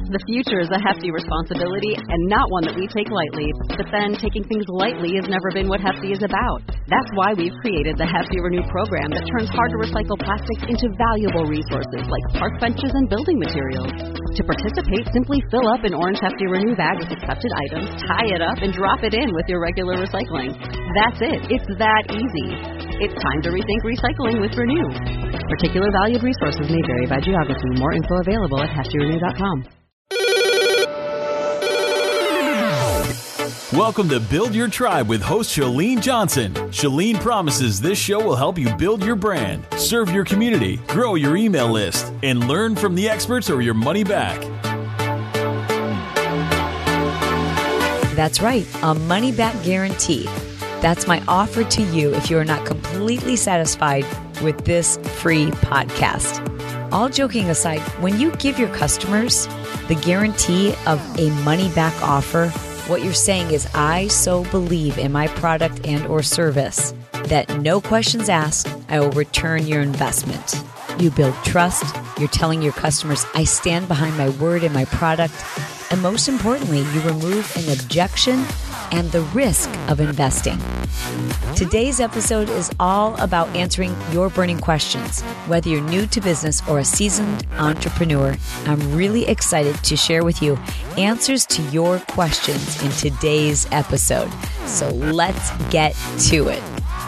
The future is a hefty responsibility and not one that we take lightly. But then taking things lightly has never been what Hefty is about. That's why we've created the Hefty Renew program that turns hard-to-recycle plastics into valuable resources like park benches and building materials. To participate, simply fill up an orange Hefty Renew bag with accepted items, tie it up, and drop it in with your regular recycling. That's it. It's that easy. It's time to rethink recycling with Renew. Particular valued resources may vary by geography. More info available at heftyrenew.com. Welcome to Build Your Tribe with host Chalene Johnson. Chalene promises this show will help you build your brand, serve your community, grow your email list, and learn from the experts or your money back. That's right, a money-back guarantee. That's my offer to you if you are not completely satisfied with this free podcast. All joking aside, when you give your customers the guarantee of a money-back offer, what you're saying is, I so believe in my product and or service that no questions asked, I will return your investment. You build trust. You're telling your customers, I stand behind my word and my product. And most importantly, you remove an objection and the risk of investing. Today's episode is all about answering your burning questions. Whether you're new to business or a seasoned entrepreneur, I'm really excited to share with you answers to your questions in today's episode. So let's get to it.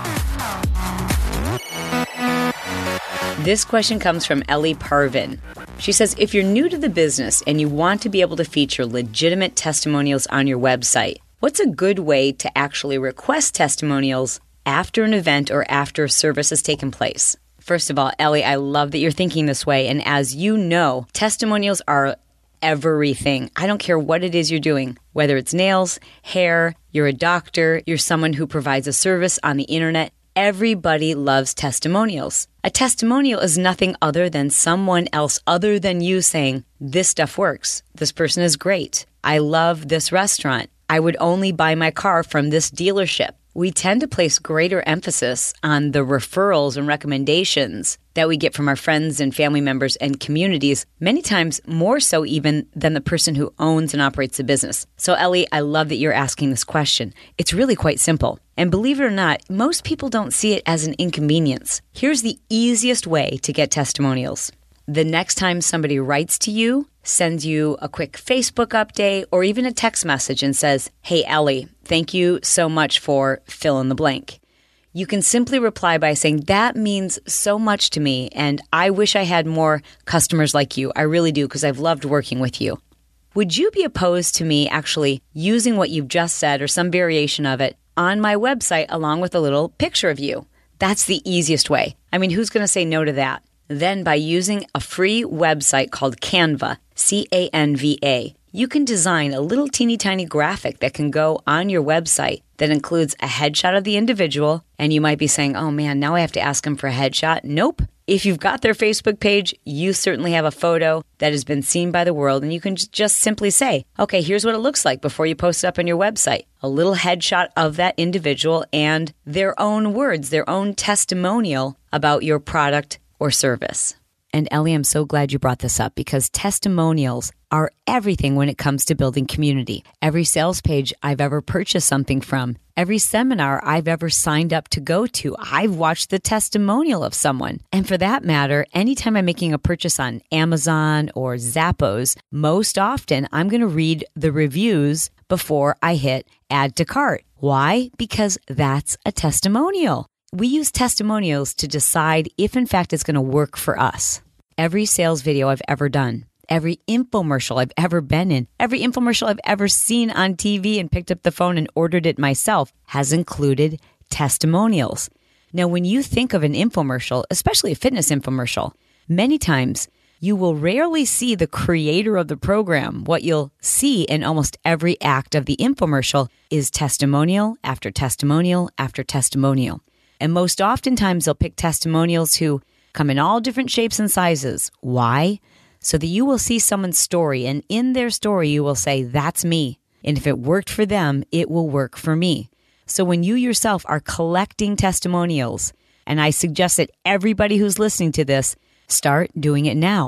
This question comes from Ellie Parvin. She says, if you're new to the business and you want to be able to feature legitimate testimonials on your website, what's a good way to actually request testimonials after an event or after a service has taken place? First of all, Ellie, I love that you're thinking this way. And as you know, testimonials are everything. I don't care what it is you're doing, whether it's nails, hair, you're a doctor, you're someone who provides a service on the internet. Everybody loves testimonials. A testimonial is nothing other than someone else other than you saying, this stuff works. This person is great. I love this restaurant. I would only buy my car from this dealership. We tend to place greater emphasis on the referrals and recommendations that we get from our friends and family members and communities, many times more so even than the person who owns and operates the business. So Ellie, I love that you're asking this question. It's really quite simple. And believe it or not, most people don't see it as an inconvenience. Here's the easiest way to get testimonials. The next time somebody writes to you, sends you a quick Facebook update or even a text message and says, hey, Ellie, thank you so much for fill in the blank. You can simply reply by saying, that means so much to me and I wish I had more customers like you. I really do because I've loved working with you. Would you be opposed to me actually using what you've just said or some variation of it on my website along with a little picture of you? That's the easiest way. I mean, who's going to say no to that? Then by using a free website called Canva, C-A-N-V-A, you can design a little teeny tiny graphic that can go on your website that includes a headshot of the individual. And you might be saying, oh man, now I have to ask them for a headshot. Nope. If you've got their Facebook page, you certainly have a photo that has been seen by the world. And you can just simply say, okay, here's what it looks like before you post it up on your website. A little headshot of that individual and their own words, their own testimonial about your product or service. And Ellie, I'm so glad you brought this up because testimonials are everything when it comes to building community. Every sales page I've ever purchased something from, every seminar I've ever signed up to go to, I've watched the testimonial of someone. And for that matter, anytime I'm making a purchase on Amazon or Zappos, most often I'm going to read the reviews before I hit add to cart. Why? Because that's a testimonial. We use testimonials to decide if, in fact, it's going to work for us. Every sales video I've ever done, every infomercial I've ever been in, every infomercial I've ever seen on TV and picked up the phone and ordered it myself has included testimonials. Now, when you think of an infomercial, especially a fitness infomercial, many times you will rarely see the creator of the program. What you'll see in almost every act of the infomercial is testimonial after testimonial after testimonial. And most oftentimes they'll pick testimonials who come in all different shapes and sizes. Why? So that you will see someone's story, and in their story you will say, that's me. And if it worked for them, it will work for me. So when you yourself are collecting testimonials, and I suggest that everybody who's listening to this start doing it now.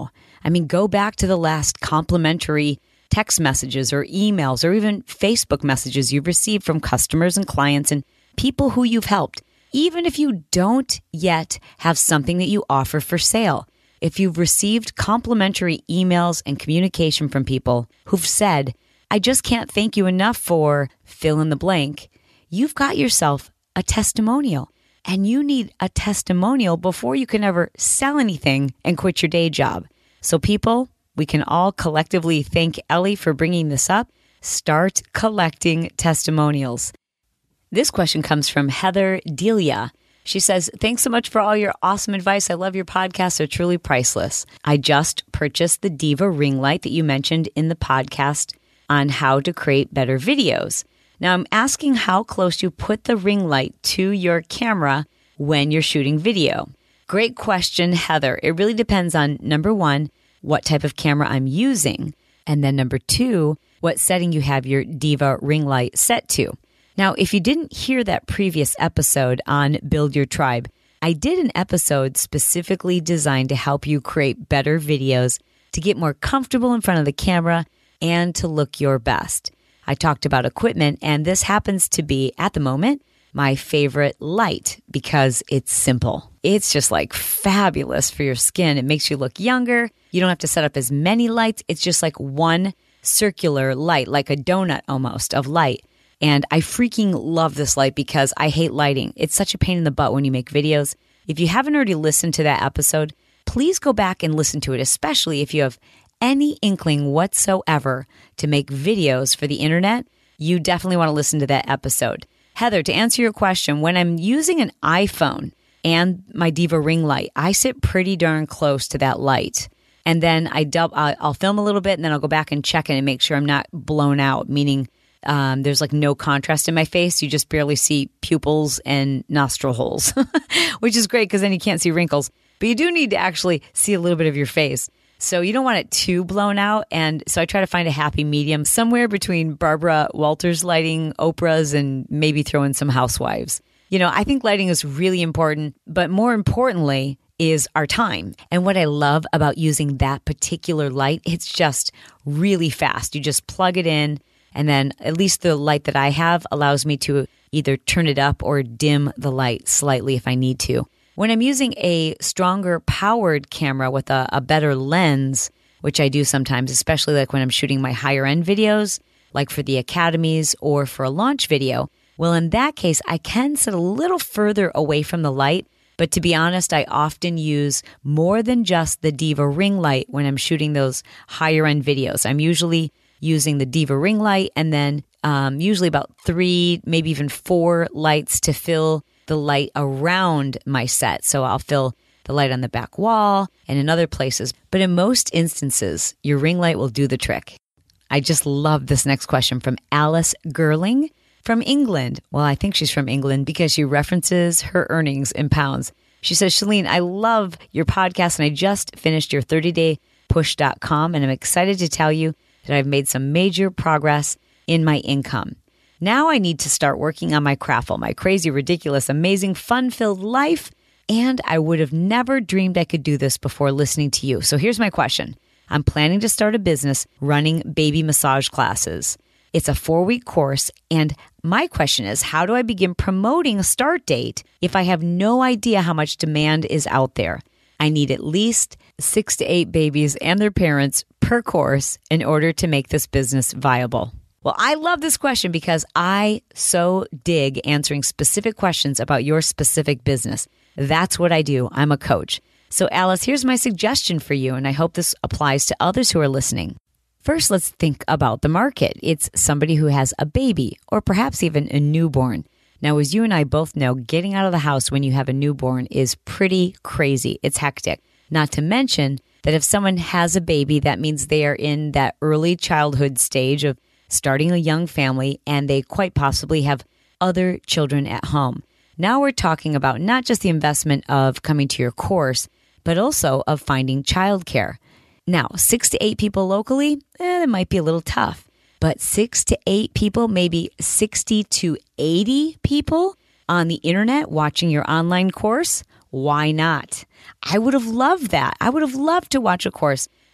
I mean, go back to the last complimentary text messages or emails or even Facebook messages you've received from customers and clients and people who you've helped. Even if you don't yet have something that you offer for sale, if you've received complimentary emails and communication from people who've said, I just can't thank you enough for fill in the blank, you've got yourself a testimonial. And you need a testimonial before you can ever sell anything and quit your day job. So people, we can all collectively thank Ellie for bringing this up. Start collecting testimonials. This question comes from Heather Delia. She says, thanks so much for all your awesome advice. I love your podcasts. They're truly priceless. I just purchased the Diva ring light that you mentioned in the podcast on how to create better videos. Now I'm asking how close you put the ring light to your camera when you're shooting video. Great question, Heather. It really depends on, number one, what type of camera I'm using, and then number two, what setting you have your Diva ring light set to. Now, if you didn't hear that previous episode on Build Your Tribe, I did an episode specifically designed to help you create better videos, to get more comfortable in front of the camera, and to look your best. I talked about equipment, and this happens to be, at the moment, my favorite light because it's simple. It's just like fabulous for your skin. It makes you look younger. You don't have to set up as many lights. It's just like one circular light, like a donut almost of light. And I freaking love this light because I hate lighting. It's such a pain in the butt when you make videos. If you haven't already listened to that episode, please go back and listen to it, especially if you have any inkling whatsoever to make videos for the internet. You definitely want to listen to that episode. Heather, to answer your question, when I'm using an iPhone and my Diva ring light, I sit pretty darn close to that light. And then I'll film a little bit and then I'll go back and check it and make sure I'm not blown out, meaning there's like no contrast in my face. You just barely see pupils and nostril holes, which is great because then you can't see wrinkles. But you do need to actually see a little bit of your face. So you don't want it too blown out. And so I try to find a happy medium somewhere between Barbara Walters lighting, Oprah's, and maybe throw in some Housewives. You know, I think lighting is really important, but more importantly is our time. And what I love about using that particular light, it's just really fast. You just plug it in, and then at least the light that I have allows me to either turn it up or dim the light slightly if I need to. When I'm using a stronger powered camera with a better lens, which I do sometimes, especially like when I'm shooting my higher end videos, like for the academies or for a launch video, well, in that case, I can sit a little further away from the light. But to be honest, I often use more than just the Diva ring light when I'm shooting those higher end videos. I'm usually using the Diva ring light and then usually about 3, maybe even 4 lights to fill the light around my set. So I'll fill the light on the back wall and in other places. But in most instances, your ring light will do the trick. I just love this next question from Alice Gerling from England. Well, I think she's from England because she references her earnings in pounds. She says, Chalene, I love your podcast and I just finished your 30daypush.com and I'm excited to tell you that I've made some major progress in my income. Now I need to start working on my craftful, my crazy, ridiculous, amazing, fun-filled life. And I would have never dreamed I could do this before listening to you. So here's my question. I'm planning to start a business running baby massage classes. It's a 4-week course. And my question is, how do I begin promoting a start date if I have no idea how much demand is out there? I need at least 6 to 8 babies and their parents per course in order to make this business viable. Well, I love this question because I so dig answering specific questions about your specific business. That's what I do. I'm a coach. So Alice, here's my suggestion for you, and I hope this applies to others who are listening. First, let's think about the market. It's somebody who has a baby or perhaps even a newborn. Now, as you and I both know, getting out of the house when you have a newborn is pretty crazy. It's hectic. Not to mention that if someone has a baby, that means they are in that early childhood stage of starting a young family, and they quite possibly have other children at home. Now we're talking about not just the investment of coming to your course, but also of finding childcare. Now, 6 to 8 people locally, that might be a little tough. But 6 to 8 people, maybe 60 to 80 people on the internet watching your online course, why not? I would have loved that. I would have loved to watch a course.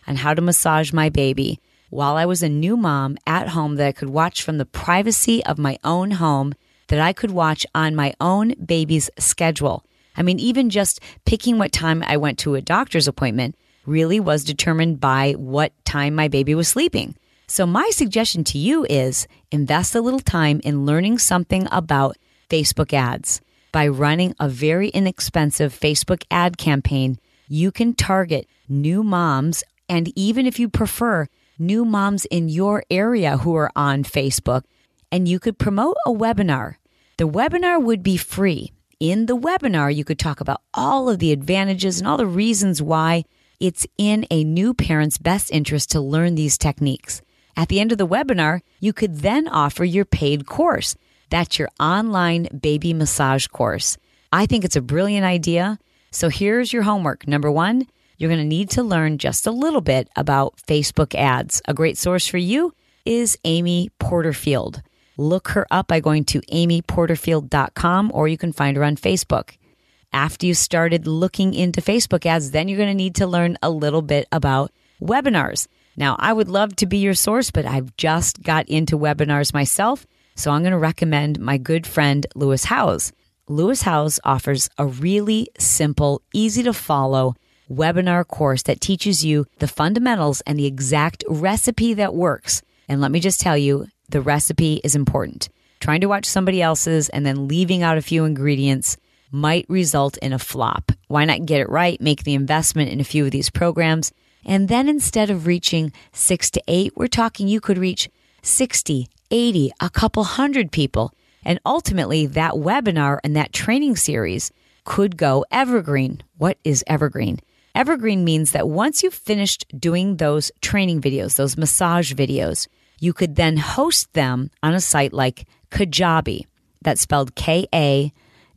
on how to massage my baby while I was a new mom at home that I could watch from the privacy of my own home, that I could watch on my own baby's schedule. I mean, even just picking what time I went to a doctor's appointment really was determined by what time my baby was sleeping. So my suggestion to you is invest a little time in learning something about Facebook ads. By running a very inexpensive Facebook ad campaign, you can target new moms, and even if you prefer, new moms in your area who are on Facebook, and you could promote a webinar. The webinar would be free. In the webinar, you could talk about all of the advantages and all the reasons why it's in a new parent's best interest to learn these techniques. At the end of the webinar, you could then offer your paid course. That's your online baby massage course. I think it's a brilliant idea. So here's your homework. Number 1, you're going to need to learn just a little bit about Facebook ads. A great source for you is Amy Porterfield. Look her up by going to amyporterfield.com, or you can find her on Facebook. After you started looking into Facebook ads, then you're going to need to learn a little bit about webinars. Now, I would love to be your source, but I've just got into webinars myself, so I'm going to recommend my good friend Lewis Howes. Lewis Howes offers a really simple, easy to follow webinar course that teaches you the fundamentals and the exact recipe that works. And let me just tell you, the recipe is important. Trying to watch somebody else's and then leaving out a few ingredients might result in a flop. Why not get it right, make the investment in a few of these programs, and then instead of reaching 6 to 8, we're talking you could reach 60, 80, a couple hundred people. And ultimately, that webinar and that training series could go evergreen. What is evergreen? Evergreen means that once you've finished doing those training videos, those massage videos, you could then host them on a site like Kajabi. That's spelled Kajabi.com.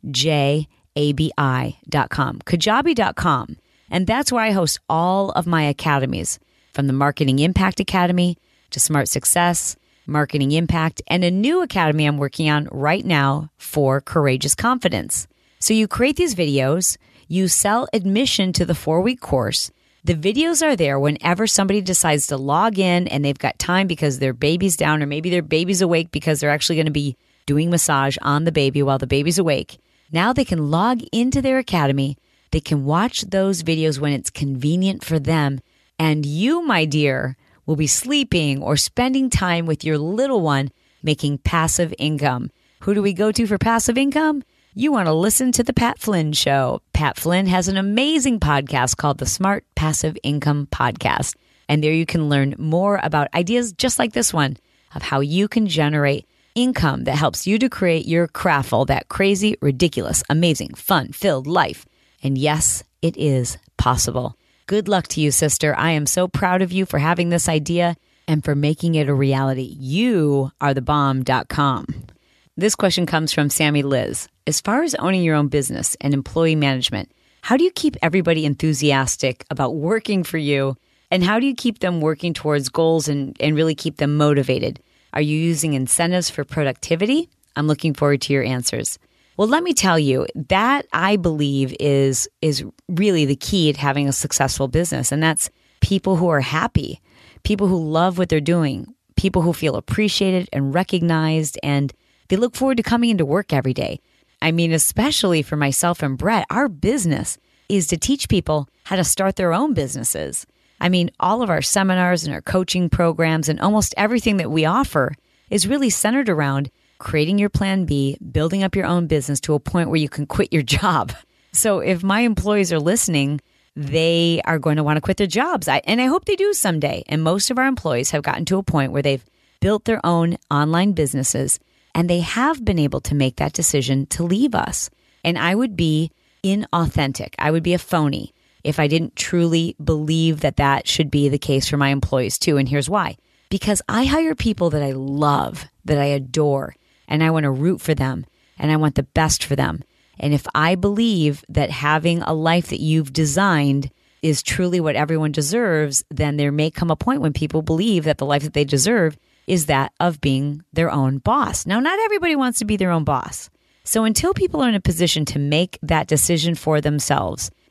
Kajabi.com. And that's where I host all of my academies, from the Marketing Impact Academy to Smart Success, Marketing Impact, and a new academy I'm working on right now for Courageous Confidence. So you create these videos, you sell admission to the 4-week course. The videos are there whenever somebody decides to log in and they've got time because their baby's down, or maybe their baby's awake because they're actually going to be doing massage on the baby while the baby's awake. Now they can log into their academy. They can watch those videos when it's convenient for them. And you, my dear, will be sleeping or spending time with your little one making passive income. Who do we go to for passive income? You want to listen to The Pat Flynn Show. Pat Flynn has an amazing podcast called the Smart Passive Income Podcast. And there you can learn more about ideas just like this one of how you can generate income that helps you to create your craftful, that crazy, ridiculous, amazing, fun-filled life. And yes, it is possible. Good luck to you, sister. I am so proud of you for having this idea and for making it a reality. You are thebomb.com. This question comes from Sammy Liz. As far as owning your own business and employee management, how do you keep everybody enthusiastic about working for you? And how do you keep them working towards goals and really keep them motivated? Are you using incentives for productivity? I'm looking forward to your answers. Well, let me tell you, that I believe is really the key to having a successful business. And that's people who are happy, people who love what they're doing, people who feel appreciated and recognized, and they look forward to coming into work every day. I mean, especially for myself and Brett, our business is to teach people how to start their own businesses. I mean, all of our seminars and our coaching programs and almost everything that we offer is really centered around creating your plan B, building up your own business to a point where you can quit your job. So if my employees are listening, they are going to want to quit their jobs. And I hope they do someday. And most of our employees have gotten to a point where they've built their own online businesses and they have been able to make that decision to leave us. And I would be inauthentic. I would be a phony if I didn't truly believe that that should be the case for my employees too. And here's why. Because I hire people that I love, that I adore, and I want to root for them, and I want the best for them. And if I believe that having a life that you've designed is truly what everyone deserves, then there may come a point when people believe that the life that they deserve is that of being their own boss. Now, not everybody wants to be their own boss. So until people are in a position to make that decision for themselves,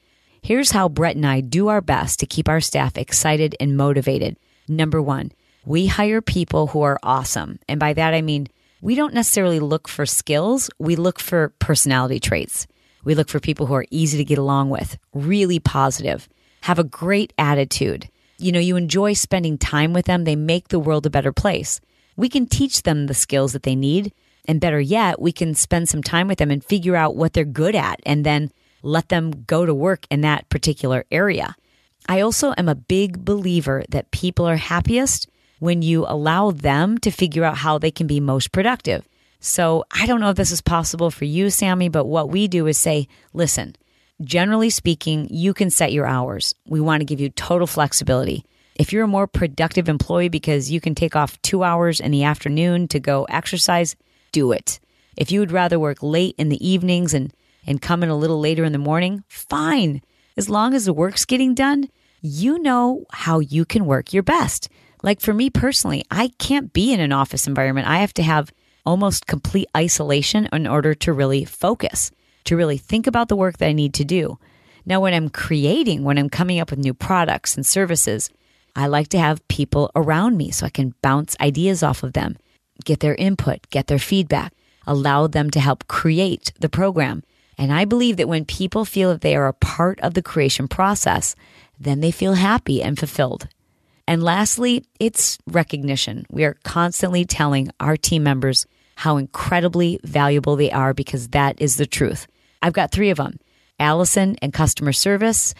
Here's how Brett and I do our best to keep our staff excited and motivated. Number one, we hire people who are awesome. And by that, I mean, we don't necessarily look for skills. We look for personality traits. We look for people who are easy to get along with, really positive, have a great attitude. You enjoy spending time with them. They make the world a better place. We can teach them the skills that they need. And better yet, we can spend some time with them and figure out what they're good at and then let them go to work in that particular area. I also am a big believer that people are happiest when you allow them to figure out how they can be most productive. So I don't know if this is possible for you, Sammy, but what we do is say, listen, generally speaking, you can set your hours. We want to give you total flexibility. If you're a more productive employee because you can take off 2 hours in the afternoon to go exercise, do it. If you would rather work late in the evenings and come in a little later in the morning, fine. As long as the work's getting done, you know how you can work your best. Like for me personally, I can't be in an office environment. I have to have almost complete isolation in order to really focus, to really think about the work that I need to do. Now, when I'm creating, when I'm coming up with new products and services, I like to have people around me so I can bounce ideas off of them, get their input, get their feedback, allow them to help create the program. And I believe that when people feel that they are a part of the creation process, then they feel happy and fulfilled. And lastly, it's recognition. We are constantly telling our team members how incredibly valuable they are because that is the truth. I've got 3 of them. Allison in customer service.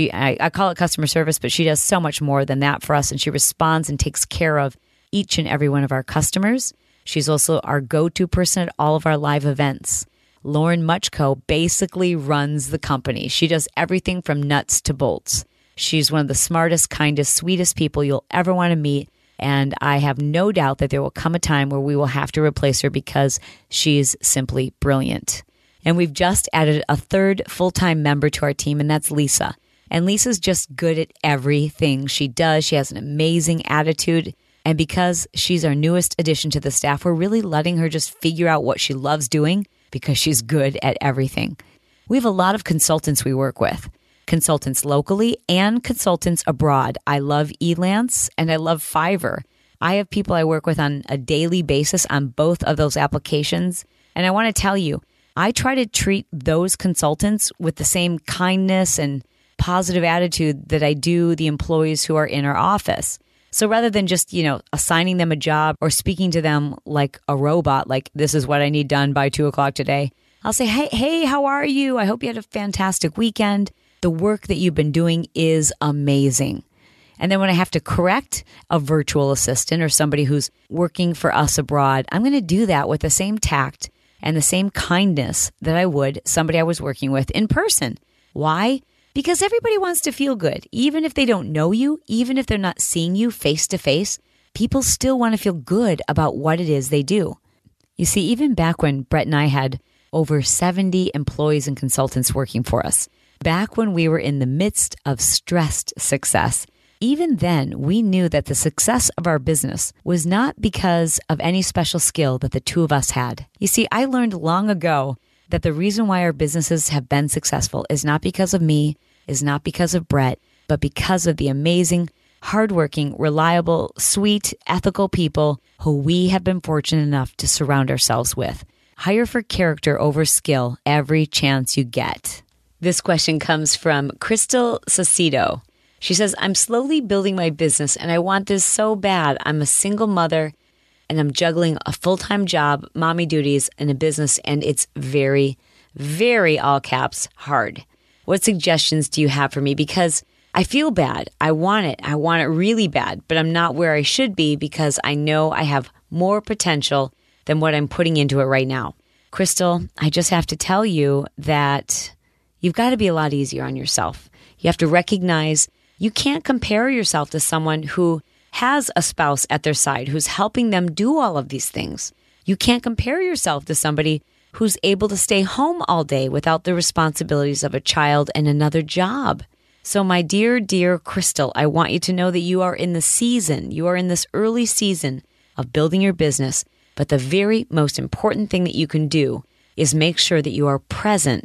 I call it customer service, but she does so much more than that for us. And she responds and takes care of each and every one of our customers. She's also our go-to person at all of our live events. Lauren Muchko basically runs the company. She does everything from nuts to bolts. She's one of the smartest, kindest, sweetest people you'll ever want to meet. And I have no doubt that there will come a time where we will have to replace her because she's simply brilliant. And we've just added a 3rd full-time member to our team, and that's Lisa. And Lisa's just good at everything she does. She has an amazing attitude. And because she's our newest addition to the staff, we're really letting her just figure out what she loves doing because she's good at everything. We have a lot of consultants we work with, consultants locally and consultants abroad. I love Elance and I love Fiverr. I have people I work with on a daily basis on both of those applications. And I want to tell you, I try to treat those consultants with the same kindness and positive attitude that I do the employees who are in our office. So rather than just, assigning them a job or speaking to them like a robot, like this is what I need done by 2:00 today, I'll say, hey, how are you? I hope you had a fantastic weekend. The work that you've been doing is amazing. And then when I have to correct a virtual assistant or somebody who's working for us abroad, I'm going to do that with the same tact and the same kindness that I would somebody I was working with in person. Why? Because everybody wants to feel good. Even if they don't know you, even if they're not seeing you face to face, people still want to feel good about what it is they do. You see, even back when Brett and I had over 70 employees and consultants working for us, back when we were in the midst of stressed success, even then we knew that the success of our business was not because of any special skill that the 2 of us had. You see, I learned long ago that the reason why our businesses have been successful is not because of me, is not because of Brett, but because of the amazing, hardworking, reliable, sweet, ethical people who we have been fortunate enough to surround ourselves with. Hire for character over skill every chance you get. This question comes from Crystal Sacido. She says, I'm slowly building my business and I want this so bad. I'm a single mother and I'm juggling a full-time job, mommy duties, and a business, and it's very, very, all caps, hard. What suggestions do you have for me? Because I feel bad. I want it. I want it really bad, but I'm not where I should be because I know I have more potential than what I'm putting into it right now. Crystal, I just have to tell you that you've got to be a lot easier on yourself. You have to recognize you can't compare yourself to someone who has a spouse at their side who's helping them do all of these things. You can't compare yourself to somebody who's able to stay home all day without the responsibilities of a child and another job. So my dear, dear Crystal, I want you to know that you are in the season, you are in this early season of building your business. But the very most important thing that you can do is make sure that you are present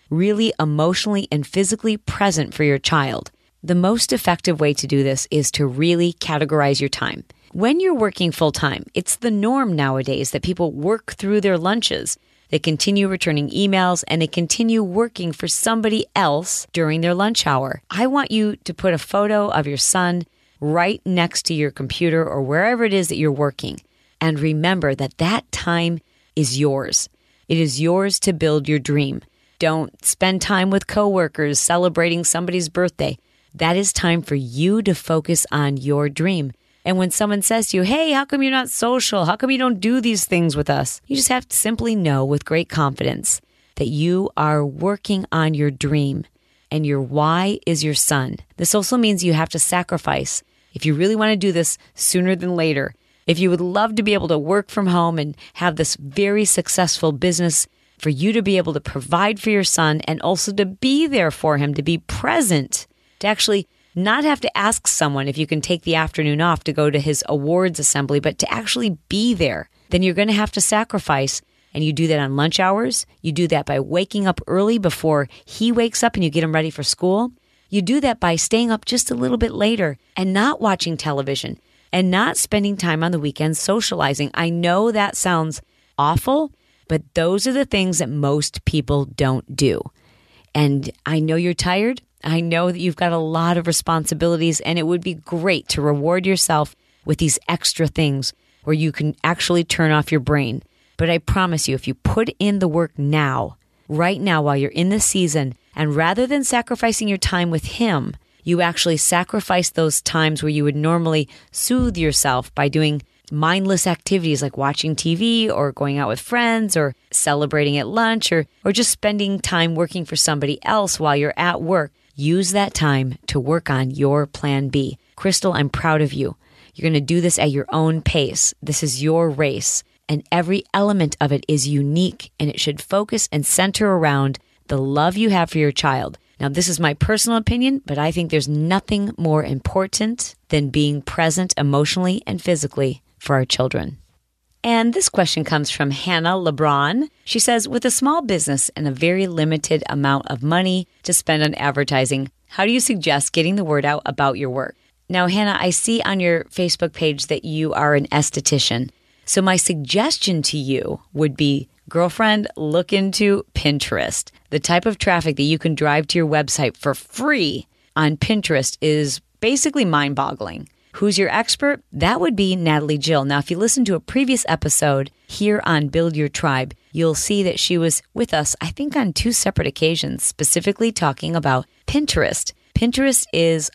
really emotionally and physically present for your child. The most effective way to do this is to really categorize your time. When you're working full-time, it's the norm nowadays that people work through their lunches. They continue returning emails and they continue working for somebody else during their lunch hour. I want you to put a photo of your son right next to your computer or wherever it is that you're working. And remember that that time is yours. It is yours to build your dream. Don't spend time with coworkers celebrating somebody's birthday. That is time for you to focus on your dream. And when someone says to you, hey, how come you're not social? How come you don't do these things with us? You just have to simply know with great confidence that you are working on your dream and your why is your son. This also means you have to sacrifice. If you really want to do this sooner than later, if you would love to be able to work from home and have this very successful business, for you to be able to provide for your son and also to be there for him, to be present, to actually not have to ask someone if you can take the afternoon off to go to his awards assembly, but to actually be there, then you're going to have to sacrifice. And you do that on lunch hours. You do that by waking up early before he wakes up and you get him ready for school. You do that by staying up just a little bit later and not watching television and not spending time on the weekends socializing. I know that sounds awful, but those are the things that most people don't do. And I know you're tired. I know that you've got a lot of responsibilities, and it would be great to reward yourself with these extra things where you can actually turn off your brain. But I promise you, if you put in the work now, right now while you're in the season, and rather than sacrificing your time with him, you actually sacrifice those times where you would normally soothe yourself by doing mindless activities like watching TV or going out with friends or celebrating at lunch or just spending time working for somebody else while you're at work. Use that time to work on your plan B. Crystal, I'm proud of you. You're going to do this at your own pace. This is your race, and every element of it is unique, and it should focus and center around the love you have for your child. Now, this is my personal opinion, but I think there's nothing more important than being present emotionally and physically for our children. And this question comes from Hannah LeBron. She says, with a small business and a very limited amount of money to spend on advertising, how do you suggest getting the word out about your work? Now, Hannah, I see on your Facebook page that you are an esthetician. So my suggestion to you would be, girlfriend, look into Pinterest. The type of traffic that you can drive to your website for free on Pinterest is basically mind-boggling. Who's your expert? That would be Natalie Jill. Now, if you listen to a previous episode here on Build Your Tribe, you'll see that she was with us, I think, on 2 separate occasions, specifically talking about Pinterest. Pinterest is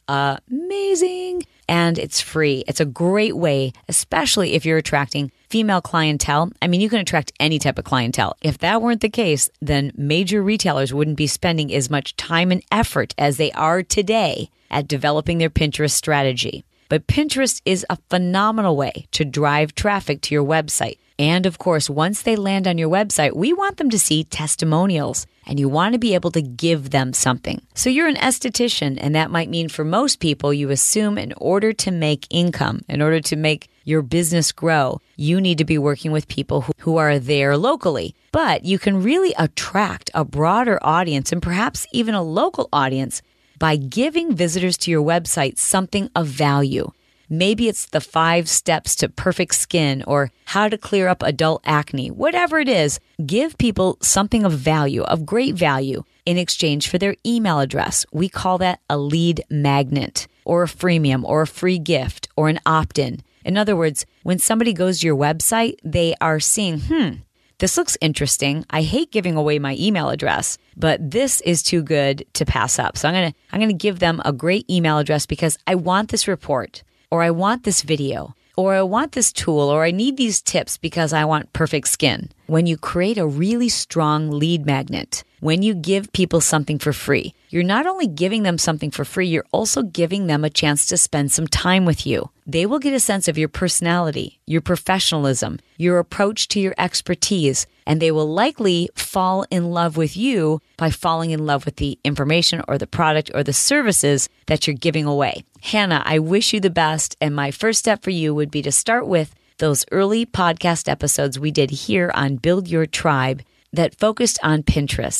amazing and it's free. It's a great way, especially if you're attracting female clientele. I mean, you can attract any type of clientele. If that weren't the case, then major retailers wouldn't be spending as much time and effort as they are today at developing their Pinterest strategy. But Pinterest is a phenomenal way to drive traffic to your website. And of course, once they land on your website, we want them to see testimonials, and you want to be able to give them something. So you're an esthetician, and that might mean for most people, you assume in order to make income, in order to make your business grow, you need to be working with people who are there locally. But you can really attract a broader audience and perhaps even a local audience by giving visitors to your website something of value. Maybe it's the 5 steps to perfect skin or how to clear up adult acne. Whatever it is, give people something of value, of great value, in exchange for their email address. We call that a lead magnet or a freemium or a free gift or an opt-in. In other words, when somebody goes to your website, they are seeing, this looks interesting. I hate giving away my email address, but this is too good to pass up. So I'm going to give them a great email address because I want this report, or I want this video, or I want this tool, or I need these tips because I want perfect skin. When you create a really strong lead magnet, when you give people something for free, you're not only giving them something for free, you're also giving them a chance to spend some time with you. They will get a sense of your personality, your professionalism, your approach to your expertise, and they will likely fall in love with you by falling in love with the information or the product or the services that you're giving away. Hannah, I wish you the best, and my first step for you would be to start with those early podcast episodes we did here on Build Your Tribe that focused on Pinterest.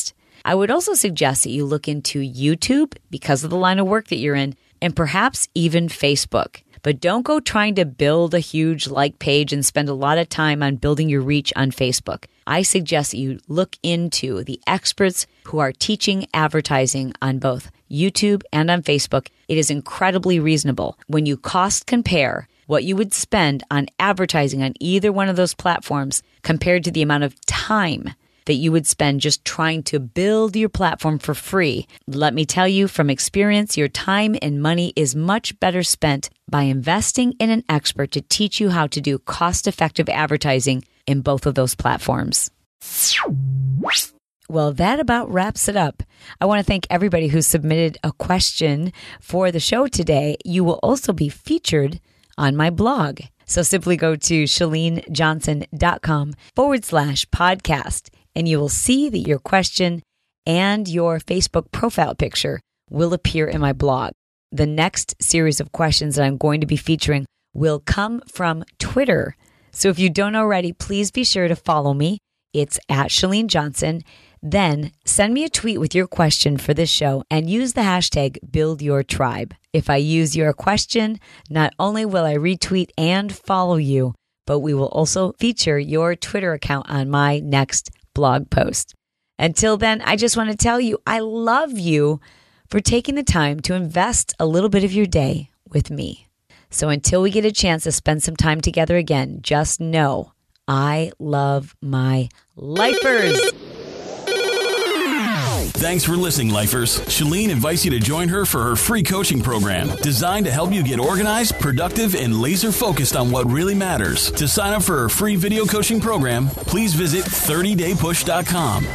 I would also suggest that you look into YouTube because of the line of work that you're in, and perhaps even Facebook. But don't go trying to build a huge like page and spend a lot of time on building your reach on Facebook. I suggest that you look into the experts who are teaching advertising on both YouTube and on Facebook. It is incredibly reasonable. When you cost compare what you would spend on advertising on either one of those platforms compared to the amount of time that you would spend just trying to build your platform for free. Let me tell you from experience, your time and money is much better spent by investing in an expert to teach you how to do cost-effective advertising in both of those platforms. Well, that about wraps it up. I want to thank everybody who submitted a question for the show today. You will also be featured on my blog. So simply go to shalenejohnson.com/podcast. And you will see that your question and your Facebook profile picture will appear in my blog. The next series of questions that I'm going to be featuring will come from Twitter. So if you don't already, please be sure to follow me. It's at Chalene Johnson. Then send me a tweet with your question for this show and use the hashtag #BuildYourTribe. If I use your question, not only will I retweet and follow you, but we will also feature your Twitter account on my next blog post. Until then, I just want to tell you, I love you for taking the time to invest a little bit of your day with me. So until we get a chance to spend some time together again, just know I love my lifers. Thanks for listening, Lifers. Chalene invites you to join her for her free coaching program designed to help you get organized, productive, and laser focused on what really matters. To sign up for her free video coaching program, please visit 30daypush.com.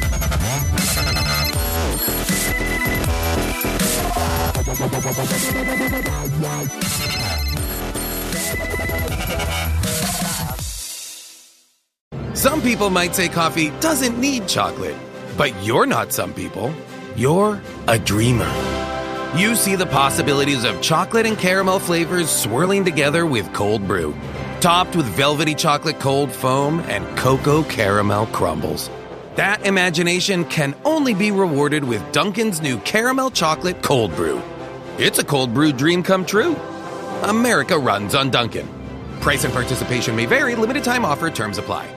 Some people might say coffee doesn't need chocolate. But you're not some people. You're a dreamer. You see the possibilities of chocolate and caramel flavors swirling together with cold brew, topped with velvety chocolate cold foam and cocoa caramel crumbles. That imagination can only be rewarded with Dunkin's new caramel chocolate cold brew. It's a cold brew dream come true. America runs on Dunkin'. Price and participation may vary. Limited time offer. Terms apply.